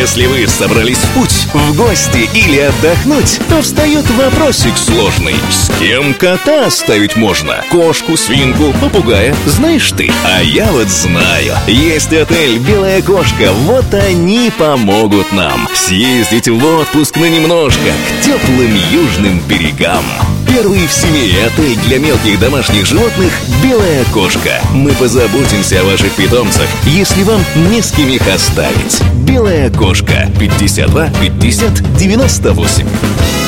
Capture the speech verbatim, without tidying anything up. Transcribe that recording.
Если вы собрались в путь, в гости или отдохнуть, то встает вопросик сложный. С кем кота оставить можно? Кошку, свинку, попугая? Знаешь ты? А я вот знаю. Есть отель «Белая кошка». Вот они помогут нам съездить в отпуск на немножко к теплым южным берегам. Первый в семье отель для мелких домашних животных «Белая кошка». Мы позаботимся о ваших питомцах, если вам не с кем их оставить. «Белая кошка». пятьдесят два пятьдесят девяносто восемь.